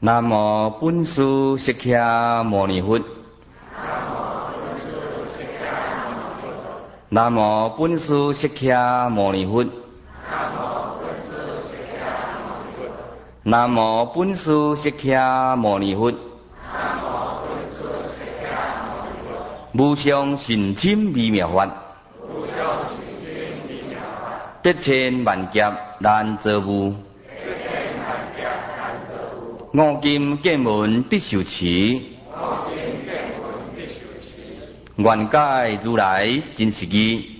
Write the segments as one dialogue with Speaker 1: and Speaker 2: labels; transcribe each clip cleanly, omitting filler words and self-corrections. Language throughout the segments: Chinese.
Speaker 1: 南无本师释迦牟尼佛。南无本师释迦牟尼佛。南无本师释迦牟尼佛。无上甚深微妙法，百千万劫难遭遇。五金见闻必受持，愿解如来真实义。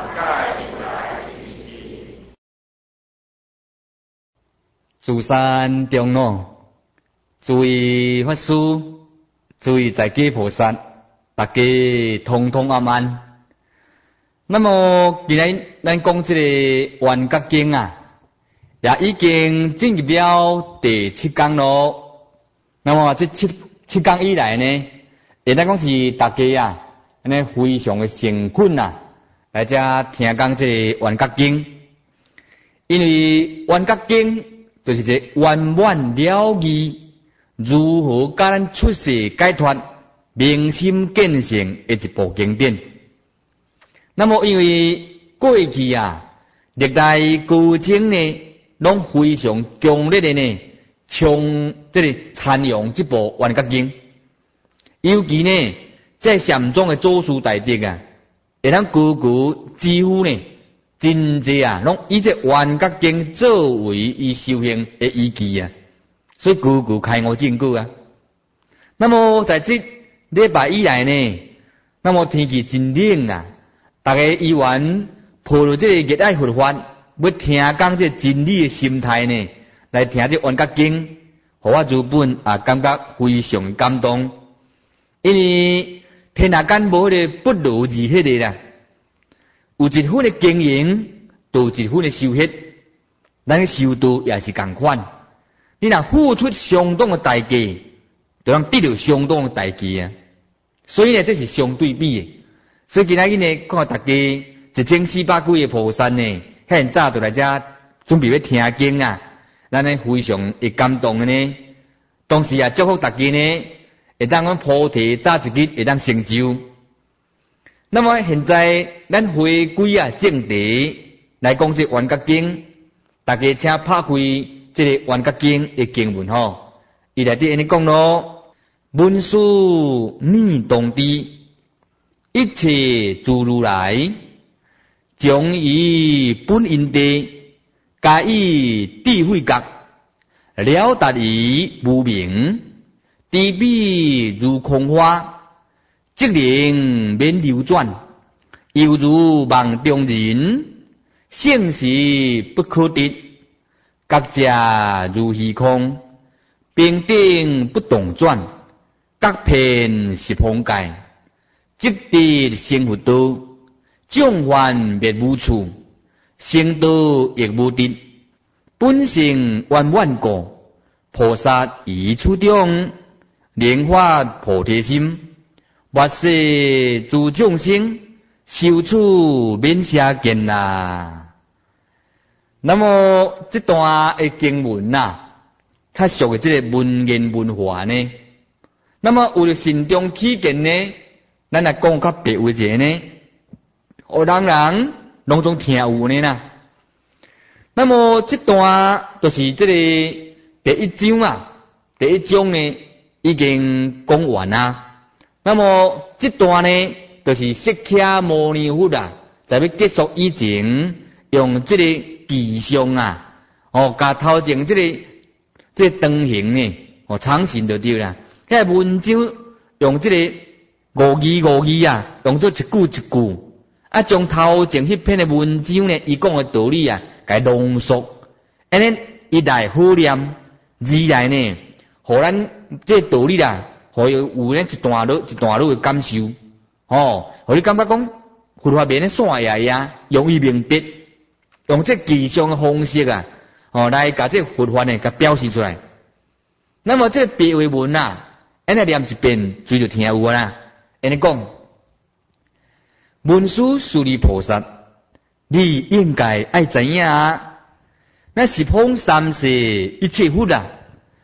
Speaker 2: 诸山中路，诸位法师，诸位在家菩萨，大家通通阿慢。那么今日咱讲这个圆觉经啊，也已经进入了第7讲咯。那么这七讲以来呢，现在讲是大家啊，安尼非常的诚恳啊，来这听讲这个圆觉经，因为圆觉经就是一个圆满了义，如何教咱出世解脱、明心见性的一部经典。那么因为过去啊，历代古经呢，拢非常强烈的呢，从这个参用这部圆觉经，尤其呢，在禅宗的祖师大德啊，会当几乎呢，真济啊，拢以这圆觉经作为伊修行的依据啊，所以开悟证据啊。那么在这礼拜以来呢，那么天气真冷啊，大家依然抱着这个热爱佛法，要听讲这真理的心态呢，来听这圆觉经，互我日本啊感觉非常感动，因为天下间无迄个不如意迄个啦，有一份的经营，就有一份的收获，咱的修道也是同款，你若付出相当的代价，就能得到相当的代价啊。所以呢，这是相对比的。所以今仔日呢，看大家1400几个菩萨呢，很早就来遮准备要听经啊，咱呢非常会感动的呢。同时啊，祝福大家呢，会当阮菩提早一日会当成就。那么现在咱回归啊正题来讲这圆觉经，大家请拍开这个圆觉经的经文吼，伊内底安尼讲咯：文殊密动知，一切诸如来，将以本因地，加以智慧觉，了达于无明，知彼如空花，即能免流转，犹如梦中人，性实不可得，觉者如虚空，平定不动转，觉遍是空界，即得成佛道，众幻灭无处，成道亦无得，本性圆满故，菩萨于处中，莲发菩提心，末世诸众生，修处免邪见啦。那么这段的经文啊，较属于这个文言文化呢。那么为了慎重起见呢，咱来讲较白话者呢，互人拢总听有呢啦。那么这段就是这个第一章啊，第一章呢已经讲完啦。那么这段呢，就是释迦牟尼佛啊，在要结束以前，用这个吉祥啊，甲头前这个灯形呢，藏神就对啦。迄个文章用这个五字啊，用做一句一句，啊，将头前迄篇的文章呢，伊讲的道理啊，甲浓缩，安尼一来好念，二来呢，互咱这个道理啦，互有呢一段路的感受，互你感觉讲佛法面咧散呀呀，容易明白，用这吉祥的方式啊，来甲这佛法呢，甲表示出来。那么这白话文啊，安尼念一遍，随就听有啦。安尼讲，文殊师利菩萨，你应该爱知影，那十方三世一切佛啊，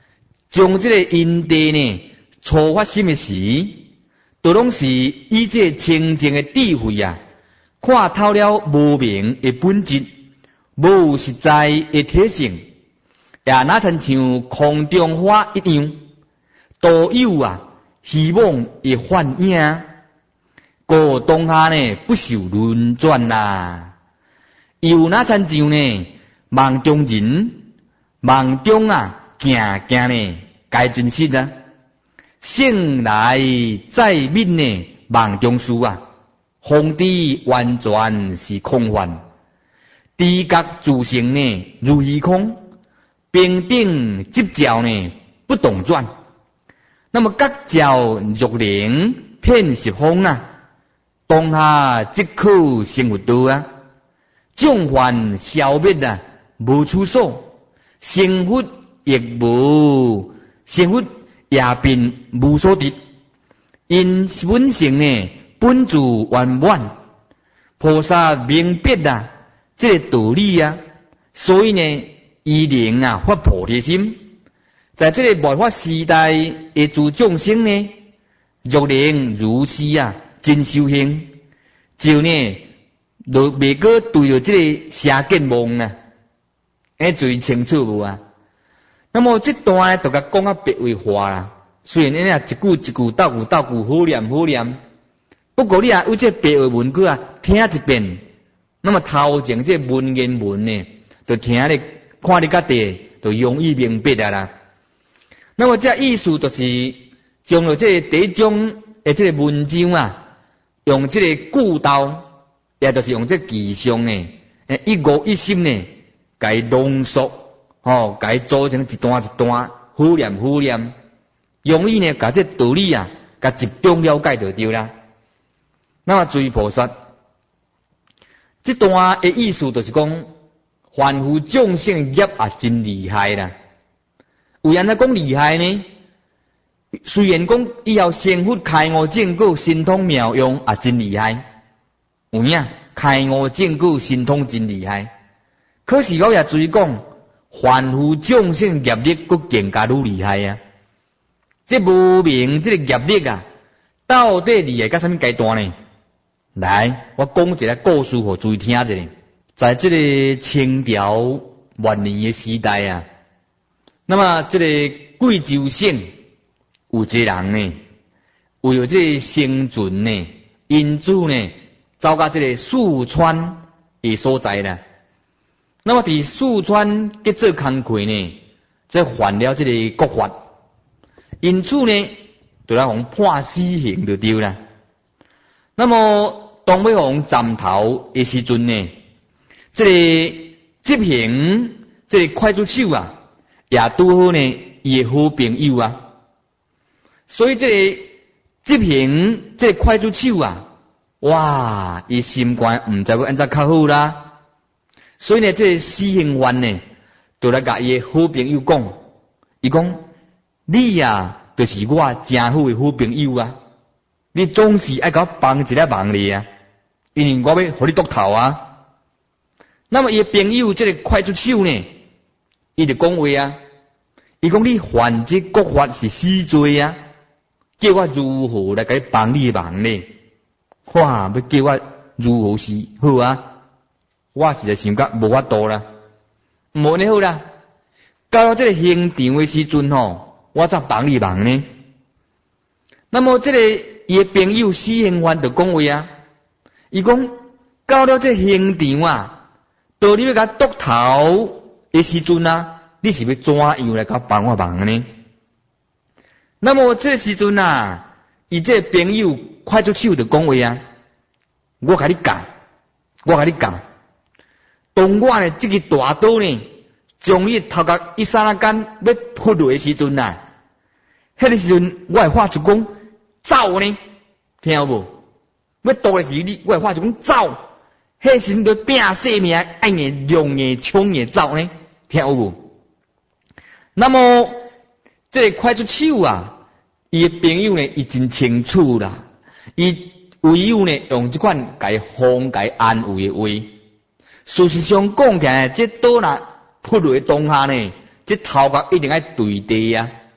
Speaker 2: 将这个因地呢初发心的时，都拢是以这清净的智慧啊，看透了无明的本质，无实在的体性，也那亲像空中花一样，都有啊希望的幻影。故当下呢不受轮转啦，又那亲像呢梦中人，梦中啊行行呢该真实啊。醒来再泯呢梦中事啊，方知完全是空幻，知觉自性呢如虚空，平等执照呢不动转。那么觉照若灵遍十方啊，当下即可生活道啊，众幻消灭啊，无处所，生活亦无生活。也并无所得，因本性呢本自圆满，菩萨明白啊这个道理啊，所以呢依灵啊发菩提心，在这个末法时代的诸众生呢，若能如是啊真修行，就呢就未过对着这个邪见梦啊，最清楚无啊？那么这段呢，就甲讲啊白话化啦。虽然呢一句一句斗句好念好念，不过你啊有这白话文句啊听一遍，那么头前这文言文呢，就听咧看咧个地，就容易明白啦。那么这意思就是将了这第一种的这个文章啊，用这个句道，也就是用这句上呢，一五一心呢，该浓缩。该做成一段一段，好念好念，容易呢，甲这道理啊，甲集中了解就对啦。那么诸位菩萨，这段的意思就是讲，凡夫众生业啊真厉害啦。有人来讲厉害呢，虽然讲以后生活开悟正果，神通妙用啊真厉害，有影开悟正果神通真厉害，可是我也注意讲。凡夫众生业力佫更加愈厉害啊！这无明这个业力啊，到底厉害到什么阶段呢？来，我讲一个故事互诸位听一下。在这个清朝末年的时代啊，那么这个贵州省有一个人呢，为了这个生存呢，因此呢，走到这个四川的所在啦。那么伫四川去做工课呢，则犯了这个国法，因此呢，就来互判死刑就对啦。那么当要互斩头的时阵呢，这个执行这个刽子手啊，也拄好呢伊的好朋友啊，所以这个执行这个刽子手啊，哇，伊心肝毋知要安怎较好啦。所以呢，这个死刑犯呢，就来甲伊的好朋友讲，伊讲你啊，就是我真好的好朋友啊，你总是爱甲我帮一个忙哩啊，因为我要互你剁头啊。那么伊的朋友这个刽子手呢，伊就讲话啊，伊讲你犯这国法是死罪啊，叫我如何来甲你帮你的忙呢？哇，要叫我如何是好啊？我实在想觉无法度啦，无呢好啦。到了这个刑场的时阵吼，我则帮你忙呢。那么这个伊的朋友死刑犯就讲话啊，伊讲到了这刑场啊，到你要甲剁头的时阵啊，你是要怎样来甲帮我忙呢？那么这时阵啊，伊这朋友刽子手就讲话啊，我甲你讲。当我呢，这个大刀呢，将伊头壳一刹那间要扑落的时阵啊，迄个时阵我会发出讲走呢，听有无？要刀的时你，我会发出讲走，迄时阵要拼性命，爱硬用硬冲硬走呢，听有无？那么这个刽子手啊，伊的朋友呢，伊真清楚啦，伊唯有呢用这款甲伊哄甲伊安慰的话。事实上讲起来，这刀若扑落当下呢，这头壳一定爱对地啊，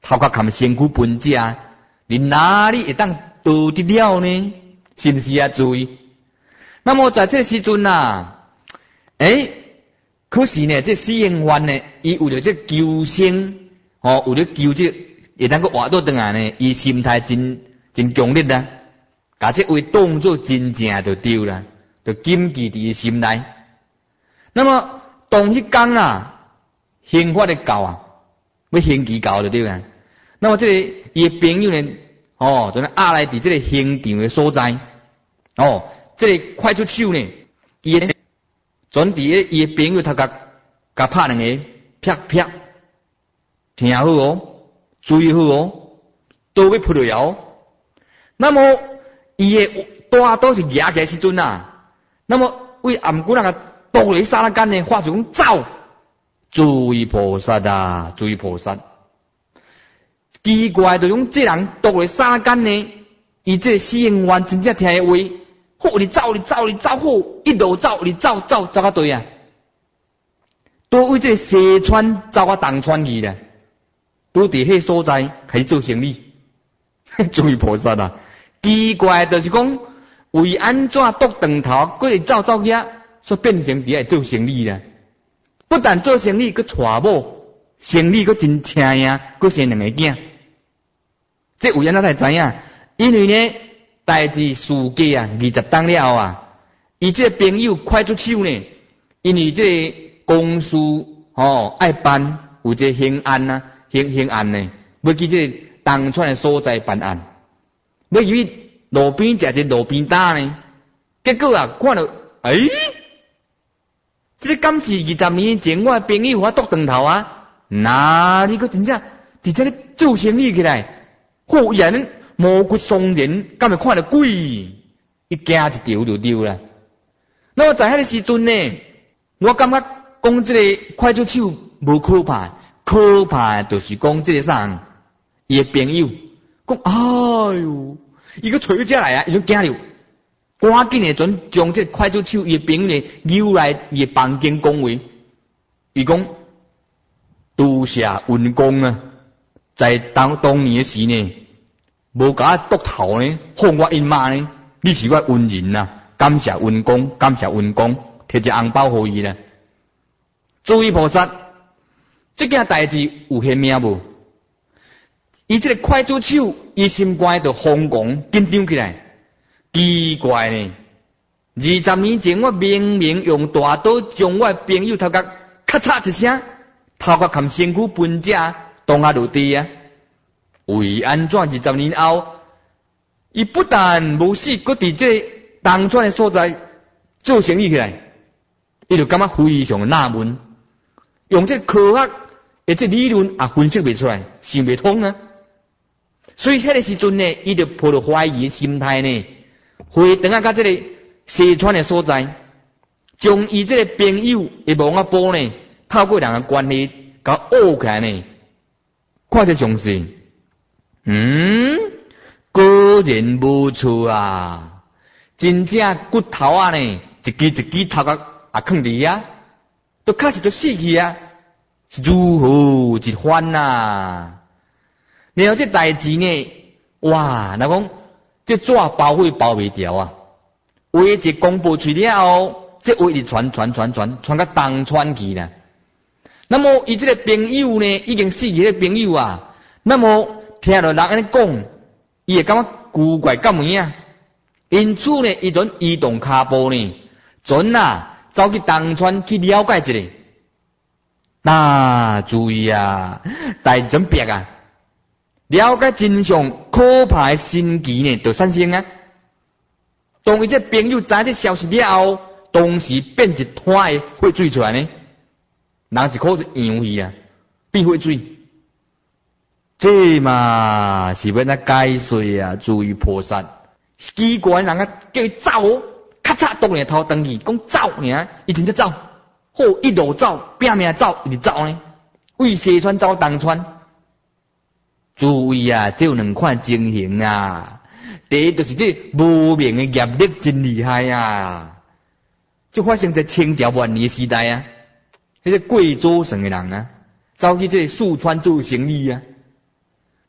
Speaker 2: 头壳含身躯分家，你哪里会当得得了呢？是不是啊？注意。那么在这时阵啊，可是呢，这死刑犯呢，伊为了这求生，为了求这会当个活倒转来呢，伊心态真强烈啊，把这位当作真正就对了，就谨记伫伊心内。那么当迄天啊，刑法的到啊，要刑期到就对了。那么这个伊的朋友呢，就来押来伫这个刑场的所在，这个快出手呢，伊呢。准伫伊的朋友头甲拍两个，啪啪，听好注意好都要扑了。那么伊的大刀是举起时阵啊，那么为暗棍那个剁落刹那间呢，化作讲走，注意菩萨啊，注意菩萨。奇怪就讲这人剁落刹那间呢，伊这死刑犯真正听的话。好，你走，好，一路走，你走到对啊！都为这西川走到东川去了，都伫迄所在开始做生意。注意菩萨啊！奇怪就是讲，为安怎剁长头，过会走去，所变成伫爱做生意啦。不但做生意，佮娶某，生意佮真车呀，佮生两个囝。这为安怎才知影？因为呢。代志事过啊，20天了后啊，伊这朋友快出手呢，因为这公司爱办有这刑案啊，刑案呢，要去这东川的所在办案，要去路边食这路边摊呢，结果啊，看到这个敢是20年前我的朋友我剁长头啊，哪里个真正伫这里做生意起来，好人。毛骨悚然，敢会看到鬼？一惊一条就丢了。那么在迄个时阵呢，我感觉讲这个快出手无可怕，可怕就是讲这个啥，伊的朋友讲，哎哟，伊个找这来啊，伊就惊了，赶紧的将这快出手伊的朋友呢扭来伊的房间讲话，伊讲多谢运公啊，在当年的时呢。无甲我剁头呢，放我因妈呢，你是我恩人呐，感谢运公，摕一个红包互伊啦。注意菩萨，这件代志有限命无？伊这个快出手，伊心肝就惶恐紧张起来。奇怪呢，20年前我明明用大刀将我朋友头壳咔嚓一声，头壳含身躯分解，当下落地啊！为安怎20年后，伊不但无死，搁伫这东川的所在做生意起来，伊就感觉非常纳闷，用这科学的这理论也分析袂出来，想袂通啊！所以迄个时阵呢，伊就抱着怀疑的心态呢，回转到这个西川的所在，将伊这个朋友的网仔簿呢，透过人的关系，甲挖起来呢，看这详细。果然无错啊！真正骨头啊呢，一支头壳也囥伫啊，都确实都死去啊，是如何一番啊？然后这代志呢，哇，那讲这纸包会包袂掉啊！话一公布出了后，这话一传到东川去啦。那么伊这个朋友呢，已经死去的朋友啊，那么。听到人安尼讲，伊会感觉古怪干么啊？因此呢，伊阵移动骹步呢，走去东川去了解一下。注意啊，代志准逼啊，了解真相，可怕的神奇呢，就产生啊。当伊这朋友知这消息了后，当时变一滩的血水出来呢，人一口就扬去啊，变血水。这嘛是要咱解说啊，注意菩萨。奇怪人啊，叫伊走，咔嚓剁你头登去，讲走尔，伊真正走，好一路走，拼命走，一直走呢。为西川走东川，注意啊，这有两款情形啊。第一就是这无名的业力真厉害啊，就发生在清朝末年时代啊，迄个贵州省的人啊，走去这四川做生意啊。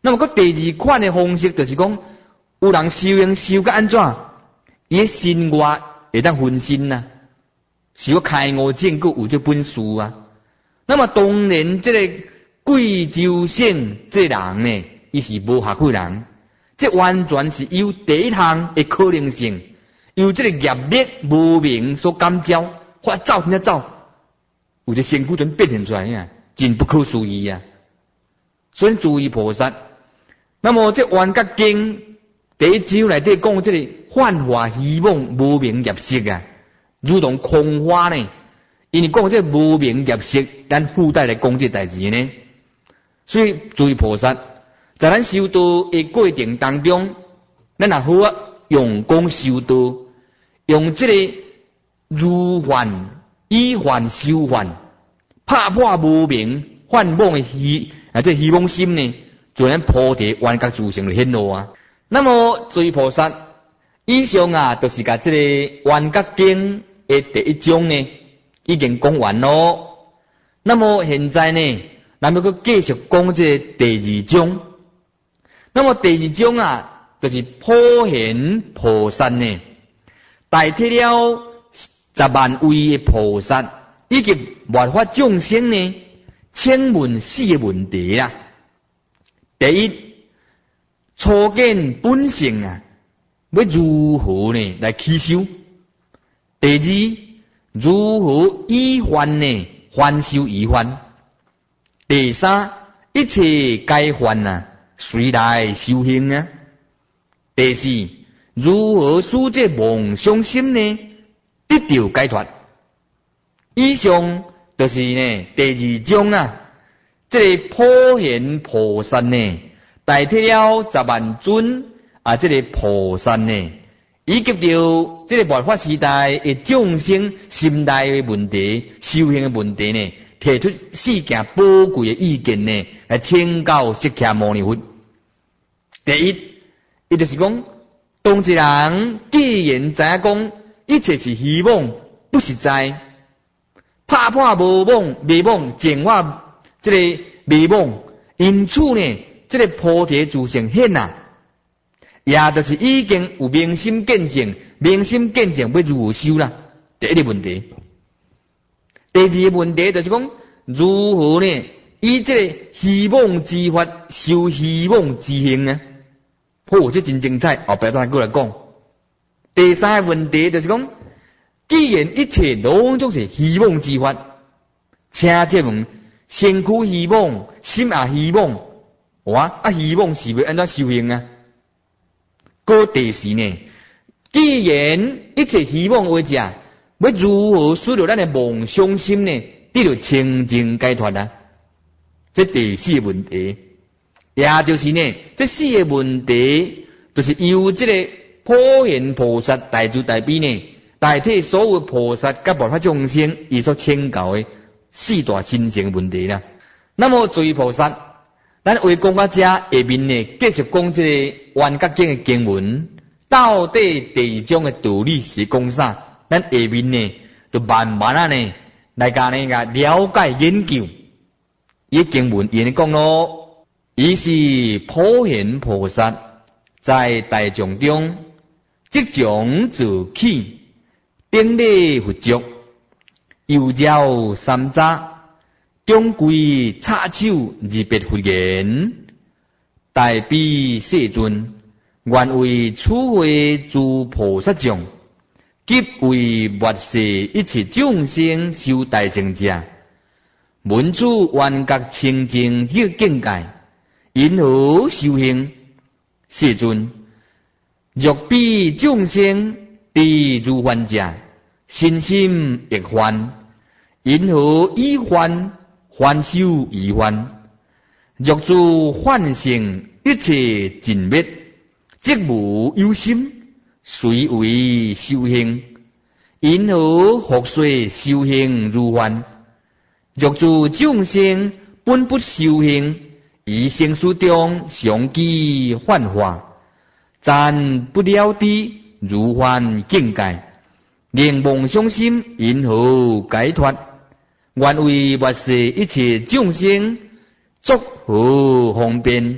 Speaker 2: 那么个第二款的方式就是讲，有人修行修到安怎，伊个心外会当分心呐，是个开悟证个有这本事啊。那么当然，这个贵州省这人呢，伊是无学会人，这完全是由第一项的可能性，由这个业力无明所感召，发走真走，有这身躯阵变现出来呀，真不可思议啊！所以注意菩萨。那么这《圆觉经》第一章内底讲这个幻化希望无明业识啊，如同空花呢。因为讲这无明业识，咱附带来讲这代志呢。所以注意菩萨，在咱修道的过程当中，咱也好啊用功修道，用这个如幻以幻修幻，拍破无明幻妄的这希望心呢，就咱菩提圆觉自性的显露啊。那么注意菩萨，以上啊，就是甲这个圆觉经的第一章呢，已经讲完咯。那么现在呢，咱们佮继续讲这第二章。那么第二章啊，就是普贤菩萨呢，代替了10万位的菩萨以及万法众生呢，请问4个问题啦。第一，初见本性啊，要如何呢来起修？第二，如何以幻呢还修以幻？第三，一切该幻啊，随来修行啊。第四，如何使这梦想心呢得到解脱？以上就是呢第二章啊，这个普贤菩萨呢，代替了10万尊啊，这个菩萨呢，以及着这个末法时代的众生心内的问题、修行的问题呢，提出4件宝贵的意见呢，来请教释迦牟尼佛。第一，伊就是讲，当一人既然知影讲一切是虚妄，不实在，拍破无妄、迷妄，净化这个迷妄，因此呢，这个菩提自性显啊，也就是已经有明心见性，明心见性要如何修啦？第一个问题。第二个问题就是讲，如何呢？以这个虚妄之法修虚妄之行呢？好，这真精彩，后摆再过来讲。第三个问题就是讲，既然一切拢总是虚妄之法，请这问身躯虚妄，心也虚妄，哇！虚妄是要安怎修行啊？个第四呢？既然一切虚妄为者，要如何使到咱的梦想心呢得到清净解脱啊？这第四个问题，也就是呢，这4个问题，就是由这个普贤菩萨大慈大悲呢，代替所有菩萨甲末法众生伊所请教的4大心性问题啦。那么注意菩萨，咱为讲到这下面呢，继续讲这个圆觉经的经文，到底第2章的道理是讲啥？咱下面呢，就慢慢啊呢，来甲呢个了解研究。伊经文伊讲咯，伊是普贤菩萨在大众中即将自起，顶礼佛足，右绕三匝，中跪插手二别佛言，大悲世尊，愿为此会诸菩萨众，及为末世一切众生修大成者，闻此圆觉清净之境界，因何修行？世尊，若彼众生地如幻者，身心亦幻，因何以幻还修以幻？若诸幻性一切尽灭，即无有心，谁为修行？因何复说修行如幻？若诸众生本不修行，以生死中常记幻化，暂不了知如幻境界，令梦想心因何解脱？愿为末世一切众生作何方便？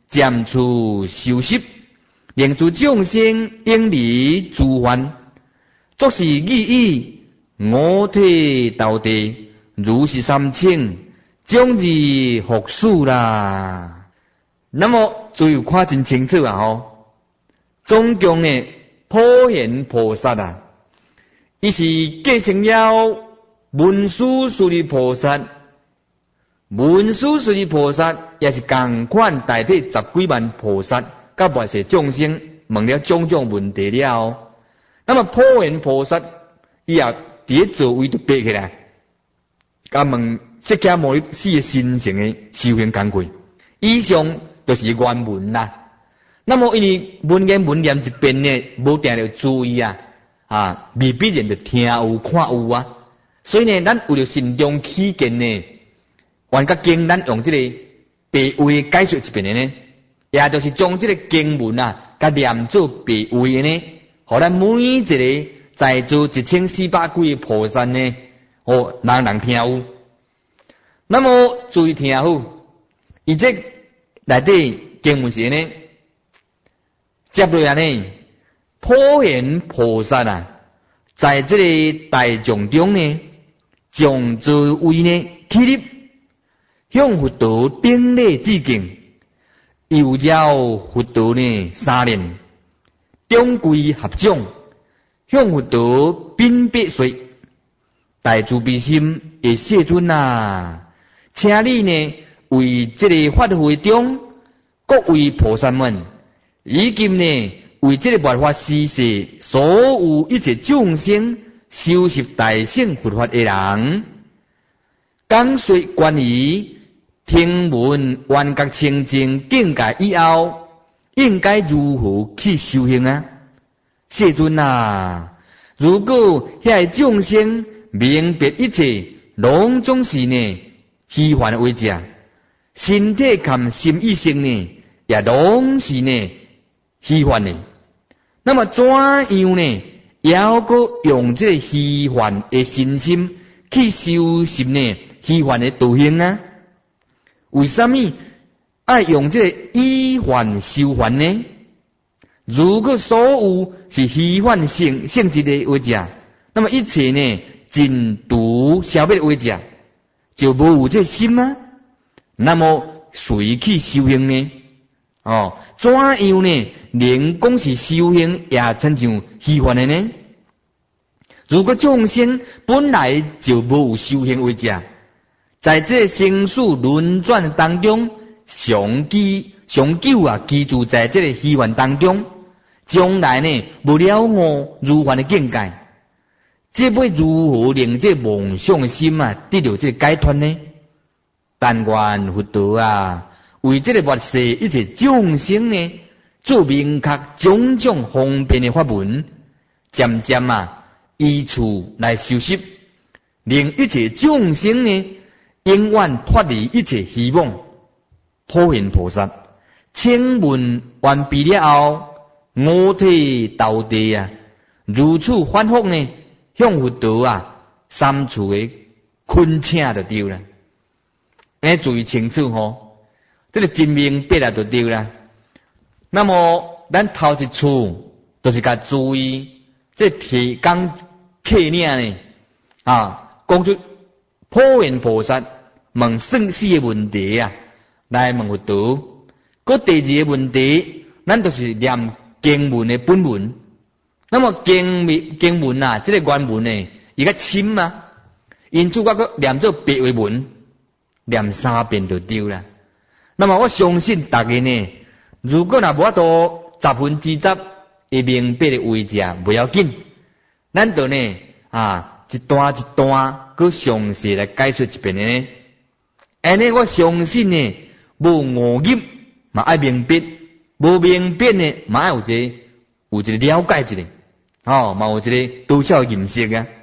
Speaker 2: 渐处修习，令诸众生应离诸患，作是意义五体投地，如是三清，将之复数啦。那么注意看真清楚啊！总共呢，普贤菩萨啊，伊是继承了文殊师利菩萨。文殊师利菩萨也是同款代替10几万菩萨，甲万世众生问了种种问题了。那么普贤菩萨伊也伫座位就爬起来，甲问释迦牟尼4个新成的修行工课。以上就是原文啦。那么因为文言文念一遍呢，无定要注意未必然就听有看有啊。所以呢，咱为了慎重起见呢，原甲经咱用这个白话解说一遍的呢，也就是将这个经文甲念做白话的呢，互咱每一个在座1400几个菩萨呢，人听有。那么注意听好，伊这内底经文是呢，接落来呢，普贤菩萨在这个大众中呢，将座位呢起立，向佛陀顶礼致敬，又教佛陀呢3年，中规合掌，向佛陀禀别说：大慈悲心的世尊请你呢为这个法会中各位菩萨们，以及呢为这个末法时世所有一切众生修习大乘佛法的人，讲说关于听闻圆觉清净境界以后，应该如何去修行世尊如果遐众生明白一切拢总是呢虚幻为者，身体含心意性呢也拢是呢虚幻的，那么怎样呢要搁用这个虚幻的身心去修习呢虚幻的道行为什么爱用这个以幻修幻呢？如果所有是虚幻性质的为者，那么一切呢尽独消灭为者，就无有这心那么谁去修行呢？怎样呢能讲是修行也亲像虚幻的呢？如果众生本来就无有修行为者，在这生死轮转当中，长久居住在这个虚幻当中，将来呢不了悟如幻的境界，这要如何令这梦想心得到这个解脱呢？但愿佛陀为这个末世一切众生呢，做明确种种方便的法门，渐渐依此来修习，令一切众生呢永远脱离一切希望。普贤菩萨请问完毕了后，五体投地如此反复呢，向佛陀三处的恳请就对了。注意清楚这个真明白就对了。那么咱头一处就是甲注意这提纲挈领呢讲出普贤菩萨问生死的问题来问佛陀。个第二个问题，咱就是念经文的本文。那么经文这个原文呢，伊较深因此我个念做白话文，念3遍就对了。那么我相信大家呢，如果无法度10%会明白的为者不要紧，咱就呢一段一段搁详细来解说一遍的呢。安尼我相信呢，无误入嘛爱明白，无明白呢嘛爱有一个了解一个嘛有一个多少认识